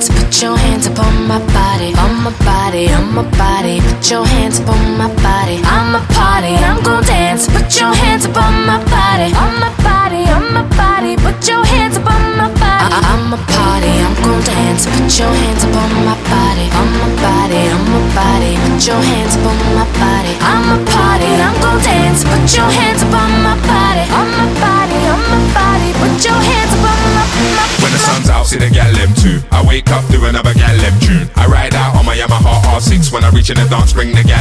dance, put your hands up on my body, on my body, on my body. Put your hands up on my body. I'm a party, I'm gon' dance. Put your hands up on my body, on my body, on my body. Put your hands up on my body. I'm a party, I'm gon' dance. Put your hands up on my body, on my body, on my body. Put your hands up on my body. I'm a party, I'm gon' dance. Put your hands up on my body, on my body, on my body. Put your hands up on my When the sun's out, see the gal them too. I wake up to another gal them tune. I ride out on my Yamaha R6. When I reach in the dance, bring the gal